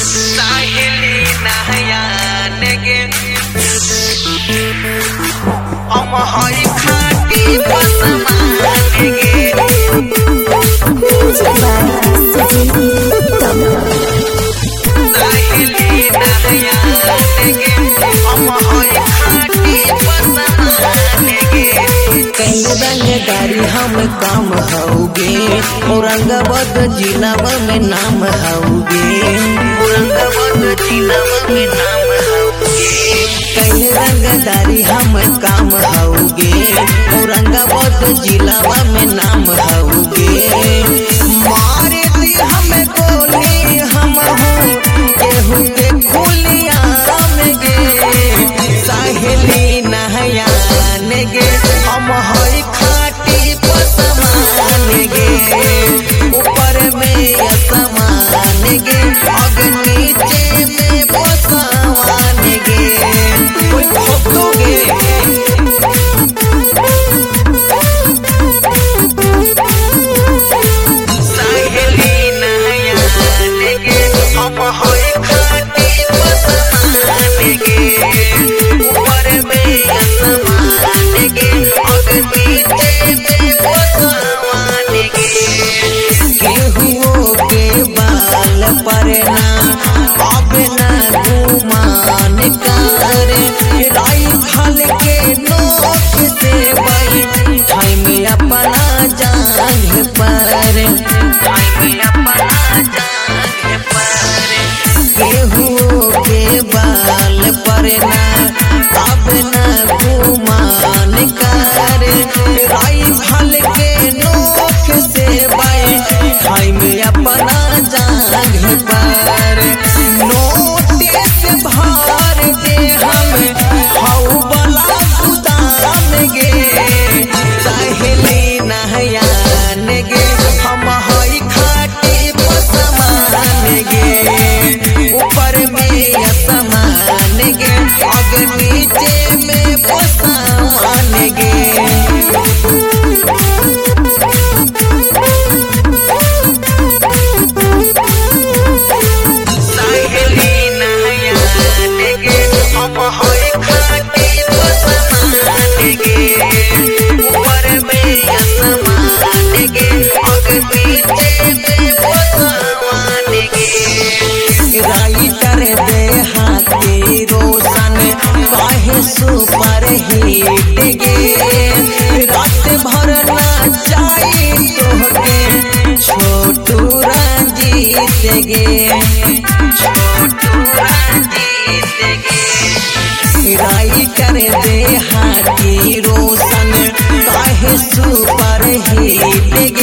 साहेली Nahyan गे हम हई खाटी बसमान गे साहेली नहयान गे हम हई खाटी बसमान गे कई रंगदारी हम काम होगे औरंगाबाद जिला में नाम होगे औरंगाबाद जिला में नाम होगे कई रंगदारी हम काम होगे औरंगाबाद जिला में नाम होगे मारे दी हमें गोली हम हो केहू के खुलिया में गे साहेली नहयान गे हम हई खाटी पसमान गे ऊपर में असमान गे अगर नीचे में पसमान गे कोई ठोकोगे साहेली नहयान गे हम हई खाटी बसमान गे ऊपर में असमान गे अगर नीचे में पसमान गे केहुओ के बाल पर ना अब ना गुमान करे राई फल के नोक से बाई ठाई में अपना जांग पर केहुओ के बाल पर ना अब ना गुमान करे राई फल के नोक से बाई ठाई में अपना जांग पर नोटिस भार दे हम हऊ बला गुदाम गे साहेली नहयान गे हम हई खाटी बसमान गे ऊपर में असमान गे अगर नीचे में बसमान गे साहेली नहयान गे हम हई खाटी बसमान गे ऊपर में असमान गे अगर नीचे में बसमान गे राइटर दे हाथी रोशन काहे सुपर हिट गे रात भर नाचाई तोहके छोटू रंजीत गे राइटर दे हाथी रोशन काहे सुपर हिट गे